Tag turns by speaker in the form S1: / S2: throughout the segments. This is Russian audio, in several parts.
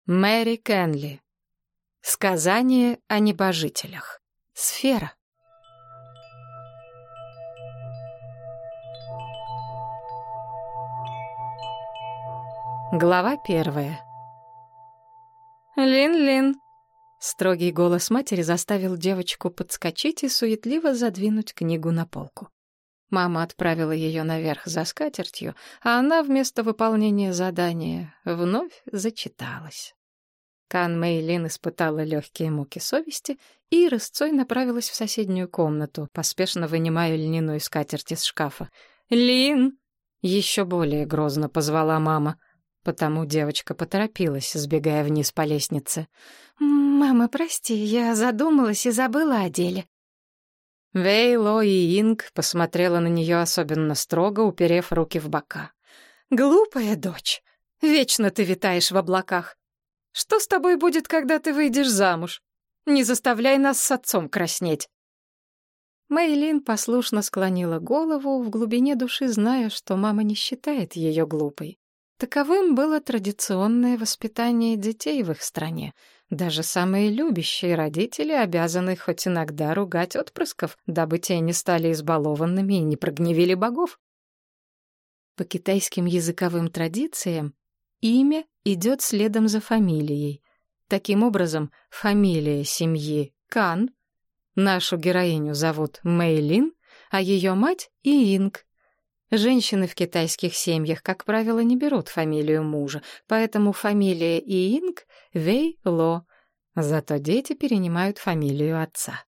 S1: Мэри Кенли. Сказание о небожителях. Сфера. Глава 1. «Лин-Лин!» Строгий голос матери заставил девочку подскочить и суетливо задвинуть книгу на полку. Мама отправила ее наверх за скатертью, а она вместо выполнения задания вновь зачиталась. Кан Мэйлин испытала легкие муки совести и рысцой направилась в соседнюю комнату, поспешно вынимая льняную скатерть из шкафа. «Лин!» — еще более грозно позвала мама, потому девочка поторопилась, сбегая вниз по лестнице. «Мама, прости, я задумалась и забыла о деле». Вэй, Ло и Инг посмотрела на нее особенно строго, уперев руки в бока. «Глупая дочь, вечно ты витаешь в облаках. Что с тобой будет, когда ты выйдешь замуж? Не заставляй нас с отцом краснеть». Мэйлин послушно склонила голову, в глубине души зная, что мама не считает ее глупой. Таковым было традиционное воспитание детей в их стране. Даже самые любящие родители обязаны хоть иногда ругать отпрысков, дабы те не стали избалованными и не прогневили богов. По китайским языковым традициям имя идет следом за фамилией. Таким образом, фамилия семьи Кан, нашу героиню зовут Мэйлин, а ее мать — Иинг. Женщины в китайских семьях, как правило, не берут фамилию мужа, поэтому фамилия Иинг — Вэй Ло, зато дети перенимают фамилию отца.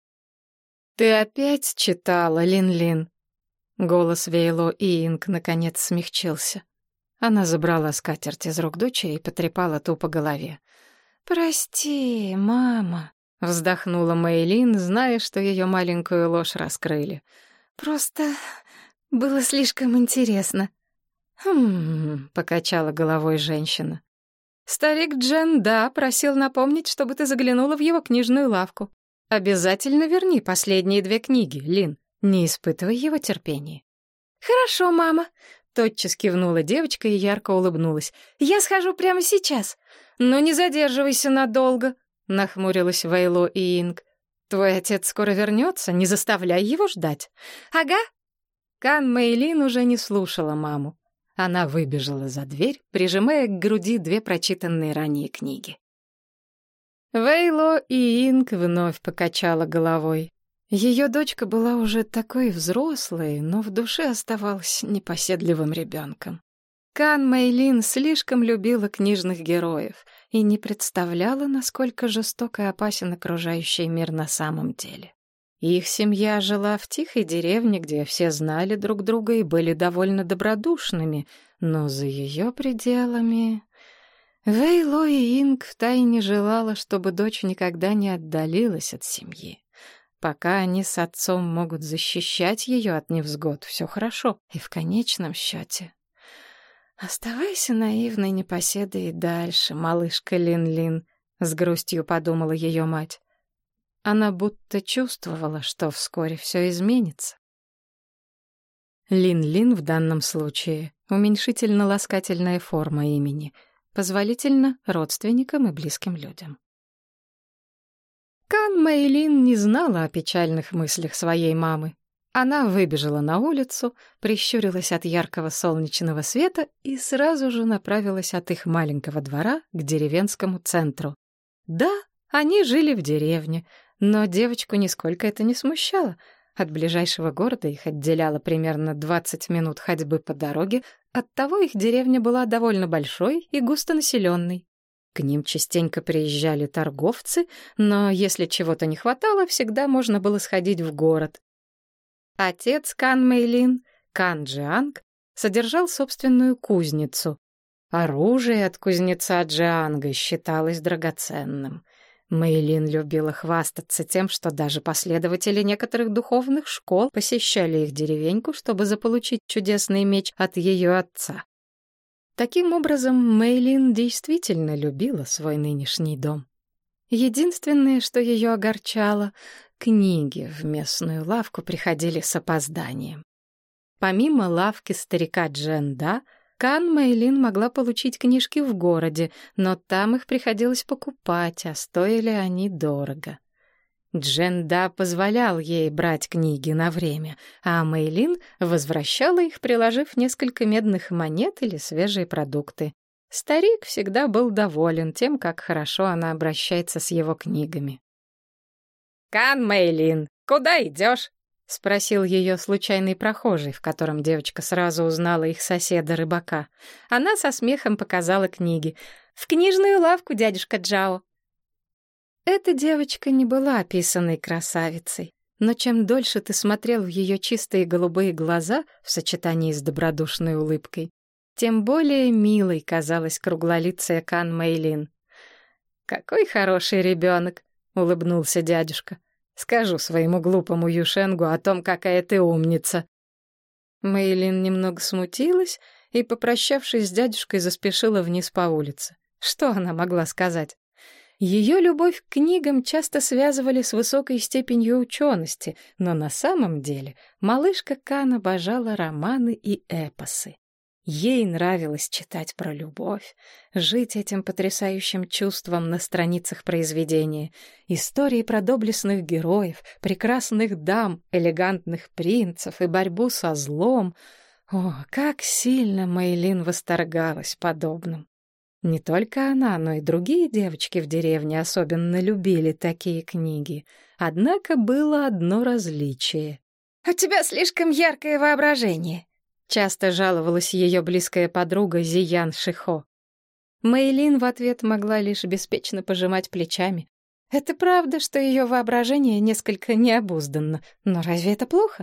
S1: «Ты опять читала, Лин-Лин?» Голос Вэй Ло Иинг наконец смягчился. Она забрала скатерть из рук дочери и потрепала ту по голове. «Прости, мама», — вздохнула Мэйлин, зная, что ее маленькую ложь раскрыли. «Просто было слишком интересно». Покачала головой женщина. «Старик Джен, да, просил напомнить, чтобы ты заглянула в его книжную лавку. Обязательно верни последние 2 книги, Лин, не испытывай его терпения». «Хорошо, мама», — тотчас кивнула девочка и ярко улыбнулась. «Я схожу прямо сейчас». «Но не задерживайся надолго», — нахмурилась Вэйло и Инг. «Твой отец скоро вернется, не заставляй его ждать». «Ага». Кан Мэйлин уже не слушала маму. Она выбежала за дверь, прижимая к груди 2 прочитанные ранее книги. Вэйло и Инг вновь покачала головой. Ее дочка была уже такой взрослой, но в душе оставалась непоседливым ребенком. Кан Мэйлин слишком любила книжных героев и не представляла, насколько жесток и опасен окружающий мир на самом деле. Их семья жила в тихой деревне, где все знали друг друга и были довольно добродушными, но за ее пределами... Вэй Ло и Инг втайне желала, чтобы дочь никогда не отдалилась от семьи. Пока они с отцом могут защищать ее от невзгод, все хорошо. И в конечном счете... «Оставайся наивной непоседой и дальше, малышка Лин-Лин», — с грустью подумала ее мать. Она будто чувствовала, что вскоре все изменится. Лин-Лин в данном случае — уменьшительно-ласкательная форма имени, позволительно родственникам и близким людям. Кан Мэйлин не знала о печальных мыслях своей мамы. Она выбежала на улицу, прищурилась от яркого солнечного света и сразу же направилась от их маленького двора к деревенскому центру. Да, они жили в деревне, но девочку нисколько это не смущало. От ближайшего города их отделяло примерно 20 минут ходьбы по дороге, оттого их деревня была довольно большой и густонаселенной. К ним частенько приезжали торговцы, но если чего-то не хватало, всегда можно было сходить в город. Отец Кан Мэйлин, Кан Джианг, содержал собственную кузницу. Оружие от кузнеца Джианга считалось драгоценным. Мэйлин любила хвастаться тем, что даже последователи некоторых духовных школ посещали их деревеньку, чтобы заполучить чудесный меч от ее отца. Таким образом, Мэйлин действительно любила свой нынешний дом. Единственное, что ее огорчало, книги в местную лавку приходили с опозданием. Помимо лавки старика Джен Да, Кан Мэйлин могла получить книжки в городе, но там их приходилось покупать, а стоили они дорого. Джен-да позволял ей брать книги на время, а Мэйлин возвращала их, приложив несколько медных монет или свежие продукты. Старик всегда был доволен тем, как хорошо она обращается с его книгами. «Кан Мэйлин, куда идешь?» — спросил ее случайный прохожий, в котором девочка сразу узнала их соседа-рыбака. Она со смехом показала книги. «В книжную лавку, дядюшка Джао». Эта девочка не была описанной красавицей, но чем дольше ты смотрел в ее чистые голубые глаза в сочетании с добродушной улыбкой, тем более милой казалась круглолицая Кан Мэйлин. «Какой хороший ребенок!» — улыбнулся дядюшка. «Скажу своему глупому Юшенгу о том, какая ты умница». Мэйлин немного смутилась и, попрощавшись с дядюшкой, заспешила вниз по улице. Что она могла сказать? Ее любовь к книгам часто связывали с высокой степенью учености, но на самом деле малышка Кан обожала романы и эпосы. Ей нравилось читать про любовь, жить этим потрясающим чувством на страницах произведения. Истории про доблестных героев, прекрасных дам, элегантных принцев и борьбу со злом. О, как сильно Мэйлин восторгалась подобным. Не только она, но и другие девочки в деревне особенно любили такие книги. Однако было одно различие. «У тебя слишком яркое воображение», — часто жаловалась ее близкая подруга Зиян Шихо. Мэйлин в ответ могла лишь беспечно пожимать плечами. Это правда, что ее воображение несколько необузданно, но разве это плохо?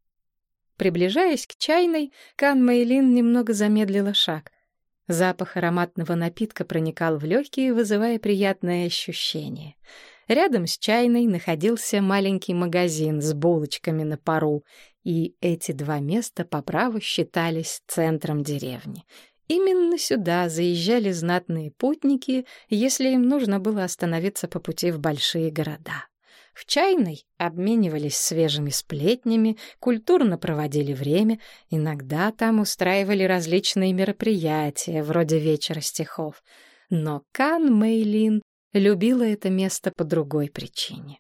S1: Приближаясь к чайной, Кан Мэйлин немного замедлила шаг. Запах ароматного напитка проникал в легкие, вызывая приятное ощущение. Рядом с чайной находился маленький магазин с булочками на пару, и эти два места по праву считались центром деревни. Именно сюда заезжали знатные путники, если им нужно было остановиться по пути в большие города. В чайной обменивались свежими сплетнями, культурно проводили время, иногда там устраивали различные мероприятия, вроде вечера стихов. Но Кан Мэйлин любила это место по другой причине.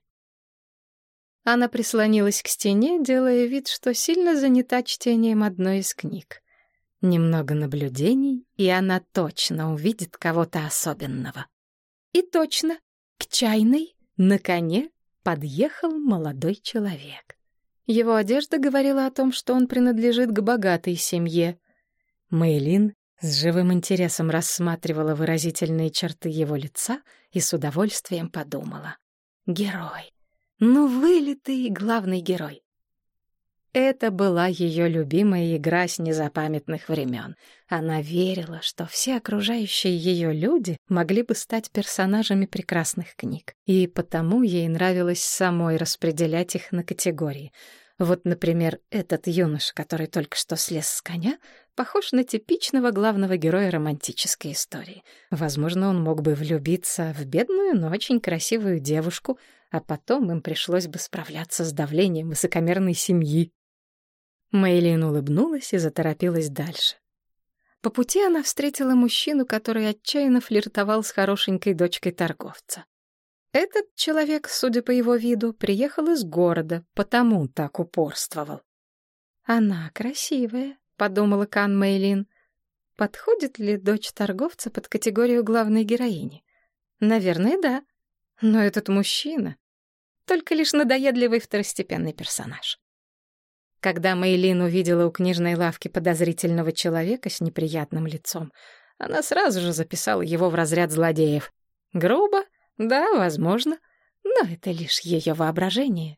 S1: Она прислонилась к стене, делая вид, что сильно занята чтением одной из книг. Немного наблюдений, и она точно увидит кого-то особенного. И точно, к чайной на коне подъехал молодой человек. Его одежда говорила о том, что он принадлежит к богатой семье. Мэйлин с живым интересом рассматривала выразительные черты его лица и с удовольствием подумала. Герой. Ну, вылитый главный герой. Это была ее любимая игра с незапамятных времен. Она верила, что все окружающие ее люди могли бы стать персонажами прекрасных книг, и потому ей нравилось самой распределять их на категории. Вот, например, этот юноша, который только что слез с коня, похож на типичного главного героя романтической истории. Возможно, он мог бы влюбиться в бедную, но очень красивую девушку, а потом им пришлось бы справляться с давлением высокомерной семьи. Мэйлин улыбнулась и заторопилась дальше. По пути она встретила мужчину, который отчаянно флиртовал с хорошенькой дочкой торговца. Этот человек, судя по его виду, приехал из города, потому так упорствовал. «Она красивая», — подумала Кан Мэйлин. «Подходит ли дочь торговца под категорию главной героини? Наверное, да. Но этот мужчина — только лишь надоедливый второстепенный персонаж». Когда Мэйлин увидела у книжной лавки подозрительного человека с неприятным лицом, она сразу же записала его в разряд злодеев. Грубо? Да, возможно, но это лишь ее воображение.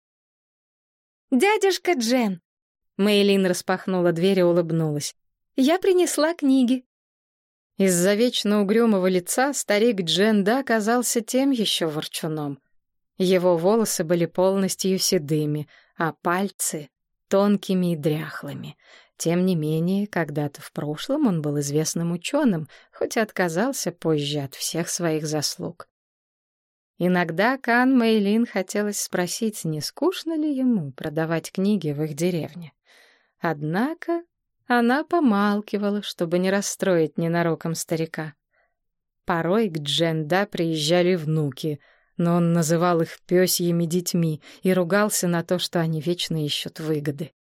S1: «Дядюшка Джен!» Мэйлин распахнула дверь и улыбнулась. «Я принесла книги». Из-за вечно угрюмого лица старик Джен-да оказался тем еще ворчуном. Его волосы были полностью седыми, а пальцы — тонкими и дряхлыми. Тем не менее, когда-то в прошлом он был известным ученым, хоть и отказался позже от всех своих заслуг. Иногда Кан Мэйлин хотелось спросить, не скучно ли ему продавать книги в их деревне. Однако она помалкивала, чтобы не расстроить ненароком старика. Порой к Дженда приезжали внуки, но он называл их пёсьими детьми и ругался на то, что они вечно ищут выгоды.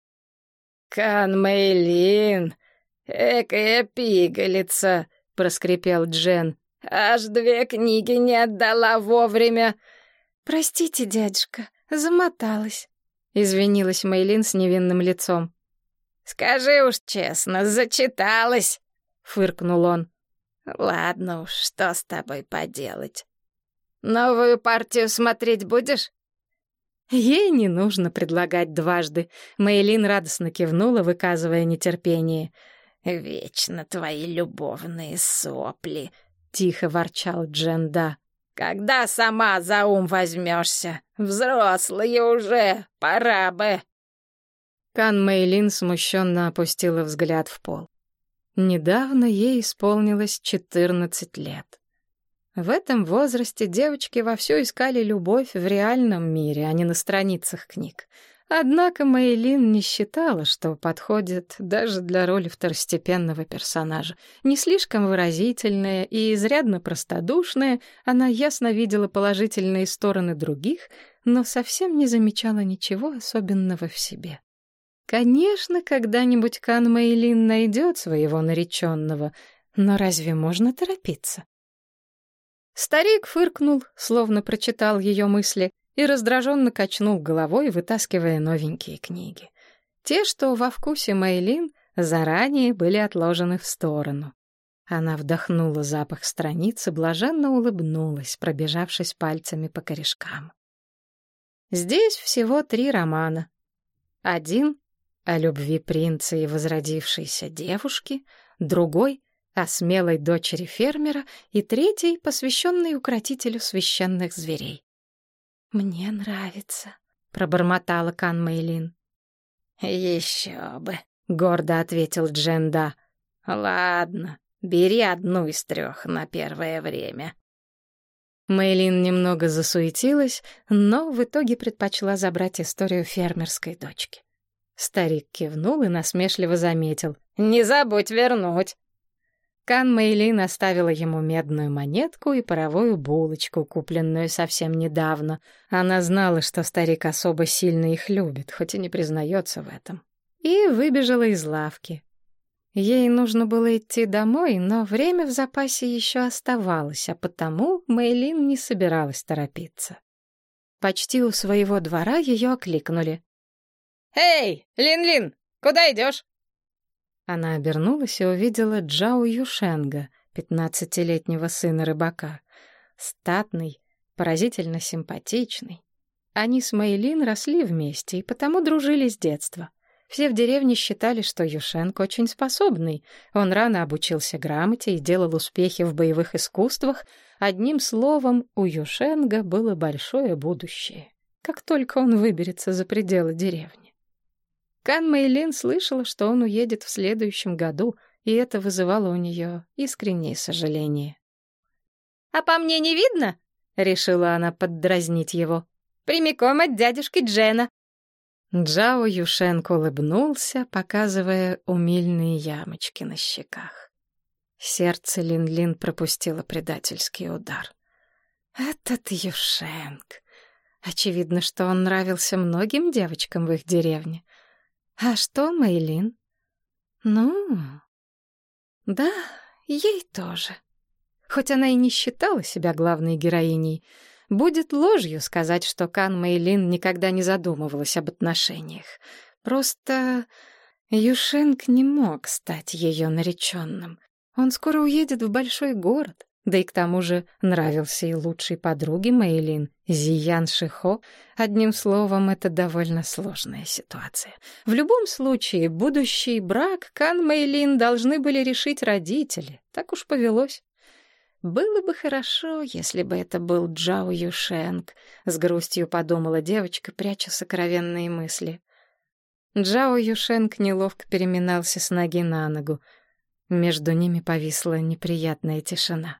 S1: «Кан Мэйлин, экая пигалица!» — проскрипел Джен. «Аж 2 книги не отдала вовремя!» «Простите, дядюшка, замоталась», — извинилась Мэйлин с невинным лицом. «Скажи уж честно, зачиталась!» — фыркнул он. «Ладно уж, что с тобой поделать? Новую партию смотреть будешь?» Ей не нужно предлагать дважды. Мэйлин радостно кивнула, выказывая нетерпение. «Вечно твои любовные сопли», — тихо ворчал Дженда. «Когда сама за ум возьмешься? Взрослые уже, пора бы». Кан Мэйлин смущенно опустила взгляд в пол. Недавно ей исполнилось 14 лет. В этом возрасте девочки вовсю искали любовь в реальном мире, а не на страницах книг. Однако Мэйлин не считала, что подходит даже для роли второстепенного персонажа. Не слишком выразительная и изрядно простодушная, она ясно видела положительные стороны других, но совсем не замечала ничего особенного в себе. Конечно, когда-нибудь Кан Мэйлин найдет своего нареченного, но разве можно торопиться? Старик фыркнул, словно прочитал ее мысли, и раздраженно качнул головой, вытаскивая новенькие книги. Те, что во вкусе Мэйлин, заранее были отложены в сторону. Она вдохнула запах страниц и блаженно улыбнулась, пробежавшись пальцами по корешкам. Здесь всего 3 романа. Один — о любви принца и возродившейся девушки, другой — о смелой дочери фермера, и 3, посвященный укротителю священных зверей. «Мне нравится», — пробормотала Кан Мэйлин. «Еще бы», — гордо ответил Дженда. «Ладно, бери одну из 3 на первое время». Мэйлин немного засуетилась, но в итоге предпочла забрать историю фермерской дочки. Старик кивнул и насмешливо заметил: «Не забудь вернуть». Кан Мэйлин оставила ему медную монетку и паровую булочку, купленную совсем недавно. Она знала, что старик особо сильно их любит, хоть и не признается в этом. И выбежала из лавки. Ей нужно было идти домой, но время в запасе еще оставалось, а потому Мэйлин не собиралась торопиться. Почти у своего двора ее окликнули. «Эй, Лин-Лин, куда идешь?» Она обернулась и увидела Джао Юшенга, 15-летнего сына рыбака. Статный, поразительно симпатичный. Они с Мэйлин росли вместе и потому дружили с детства. Все в деревне считали, что Юшенг очень способный. Он рано обучился грамоте и делал успехи в боевых искусствах. Одним словом, у Юшенга было большое будущее, как только он выберется за пределы деревни. Кан Мэйлин слышала, что он уедет в следующем году, и это вызывало у нее искреннее сожаление. «А по мне не видно?» — решила она поддразнить его. «Прямиком от дядюшки Джена». Джао Юшенг улыбнулся, показывая умильные ямочки на щеках. Сердце Лин-Лин пропустило предательский удар. Этот Юшенг. Очевидно, что он нравился многим девочкам в их деревне. А что Мэйлин? Ну, да, ей тоже. Хоть она и не считала себя главной героиней, будет ложью сказать, что Кан Мэйлин никогда не задумывалась об отношениях. Просто Юшенг не мог стать ее нареченным. Он скоро уедет в большой город. Да и к тому же нравился и лучшей подруге Мэйлин, Зиян Шихо. Одним словом, это довольно сложная ситуация. В любом случае, будущий брак Кан Мэйлин должны были решить родители. Так уж повелось. «Было бы хорошо, если бы это был Джао Юшенг», — с грустью подумала девочка, пряча сокровенные мысли. Джао Юшенг неловко переминался с ноги на ногу. Между ними повисла неприятная тишина.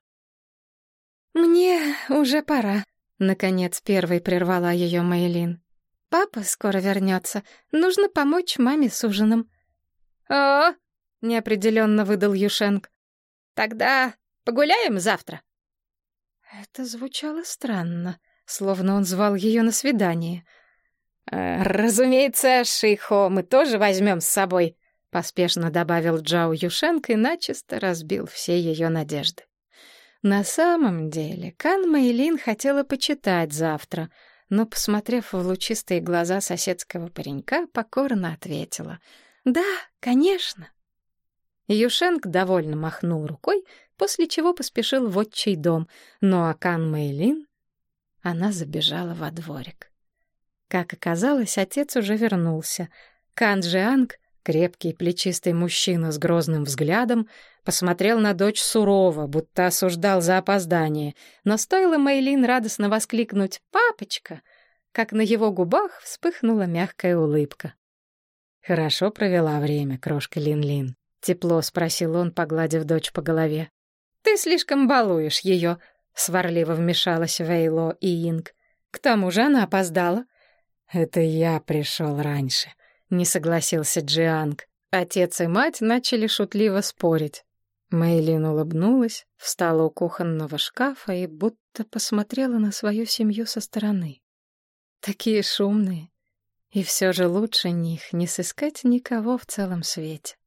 S1: «Мне уже пора», — наконец первой прервала ее Мэйлин. «Папа скоро вернется. Нужно помочь маме с ужином». «О!» — неопределенно выдал Юшенк. «Тогда погуляем завтра?» Это звучало странно, словно он звал ее на свидание. «Разумеется, Шихо мы тоже возьмем с собой», — поспешно добавил Джао Юшенк и начисто разбил все ее надежды. На самом деле, Кан Мэйлин хотела почитать завтра, но, посмотрев в лучистые глаза соседского паренька, покорно ответила: «Да, конечно». Юшенк довольно махнул рукой, после чего поспешил в отчий дом, ну а Кан Мэйлин... Она забежала во дворик. Как оказалось, отец уже вернулся. Кан Джианг, крепкий плечистый мужчина с грозным взглядом, посмотрел на дочь сурово, будто осуждал за опоздание, но стоило Мэйлин радостно воскликнуть «Папочка!», как на его губах вспыхнула мягкая улыбка. «Хорошо провела время, крошка Лин-Лин?» — тепло спросил он, погладив дочь по голове. «Ты слишком балуешь ее», — сварливо вмешалась Вэйло и Инг. «К тому же она опоздала». «Это я пришел раньше», — не согласился Джианг. Отец и мать начали шутливо спорить. Мэйлин улыбнулась, встала у кухонного шкафа и будто посмотрела на свою семью со стороны. Такие шумные, и все же лучше них не сыскать никого в целом свете.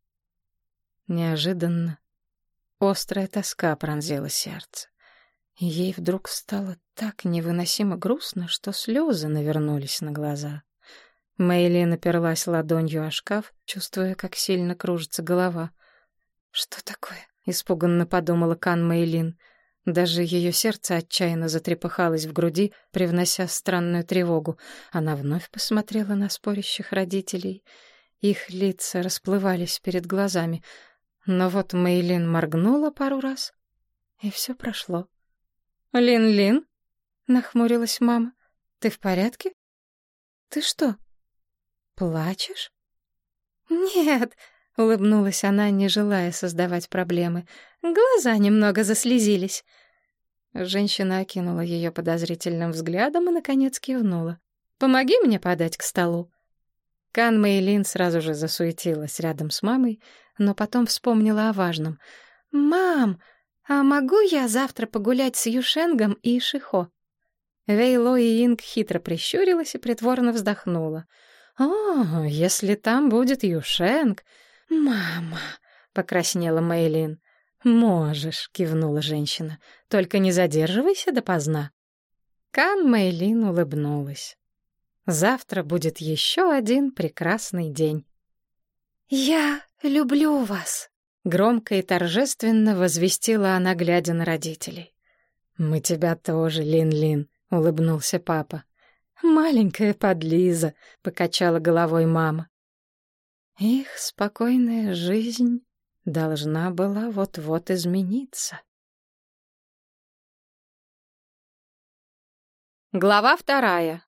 S1: Неожиданно острая тоска пронзила сердце, и ей вдруг стало так невыносимо грустно, что слезы навернулись на глаза. Мэйлин оперлась ладонью о шкаф, чувствуя, как сильно кружится голова. «Что такое?» — испуганно подумала Кан Мэйлин. Даже ее сердце отчаянно затрепыхалось в груди, привнося странную тревогу. Она вновь посмотрела на спорящих родителей. Их лица расплывались перед глазами. Но вот Мэйлин моргнула пару раз, и все прошло. «Лин-Лин?» — нахмурилась мама. «Ты в порядке? Ты что, плачешь?» «Нет», — улыбнулась она, не желая создавать проблемы. «Глаза немного заслезились». Женщина окинула ее подозрительным взглядом и, наконец, кивнула. «Помоги мне подать к столу». Кан Мэйлин сразу же засуетилась рядом с мамой, но потом вспомнила о важном. «Мам, а могу я завтра погулять с Юшенгом и Шихо?» Вэйло и Инг хитро прищурилась и притворно вздохнула. «О, если там будет Юшенг...» «Мама!» — покраснела Мэйлин. «Можешь», — кивнула женщина. «Только не задерживайся допоздна». Кан Мэйлин улыбнулась. Завтра будет еще один прекрасный день. «Я люблю вас», — громко и торжественно возвестила она, глядя на родителей. «Мы тебя тоже, Лин-Лин», — улыбнулся папа. «Маленькая подлиза», — покачала головой мама. Их спокойная жизнь должна была вот-вот измениться. Глава 2.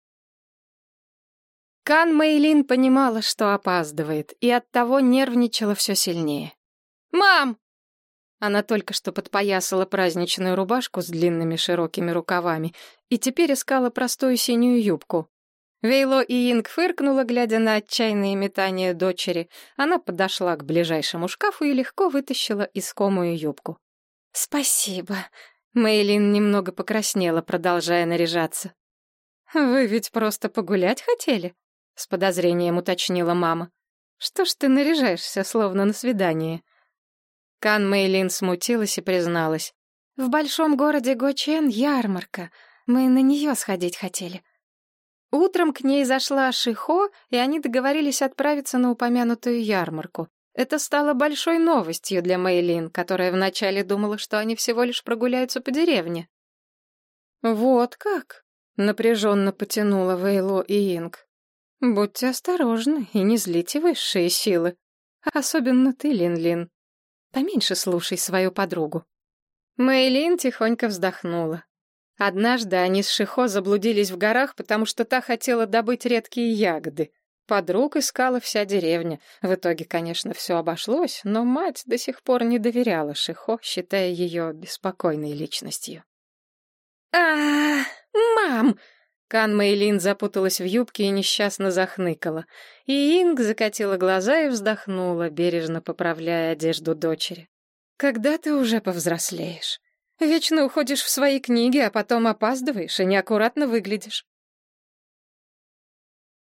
S1: Кан Мэйлин понимала, что опаздывает, и оттого нервничала все сильнее. «Мам!» Она только что подпоясала праздничную рубашку с длинными широкими рукавами и теперь искала простую синюю юбку. Вэйло и Инг фыркнула, глядя на отчаянные метания дочери. Она подошла к ближайшему шкафу и легко вытащила искомую юбку. «Спасибо». Мэйлин немного покраснела, продолжая наряжаться. «Вы ведь просто погулять хотели?» — с подозрением уточнила мама. «Что ж ты наряжаешься, словно на свидание?» Кан Мэйлин смутилась и призналась. «В большом городе Гочен ярмарка. Мы на нее сходить хотели». Утром к ней зашла Шихо, и они договорились отправиться на упомянутую ярмарку. Это стало большой новостью для Мэйлин, которая вначале думала, что они всего лишь прогуляются по деревне. «Вот как?» — напряженно потянула Вэйло и Инг. «Будьте осторожны и не злите высшие силы. Особенно ты, Лин-Лин. Поменьше слушай свою подругу». Мэйлин тихонько вздохнула. Однажды они с Шихо заблудились в горах, потому что та хотела добыть редкие ягоды. Подруг искала вся деревня. В итоге, конечно, все обошлось, но мать до сих пор не доверяла Шихо, считая ее беспокойной личностью. «А, мам!» Кан Мэйлин запуталась в юбке и несчастно захныкала. И Инг закатила глаза и вздохнула, бережно поправляя одежду дочери. «Когда ты уже повзрослеешь? Вечно уходишь в свои книги, а потом опаздываешь и неаккуратно выглядишь.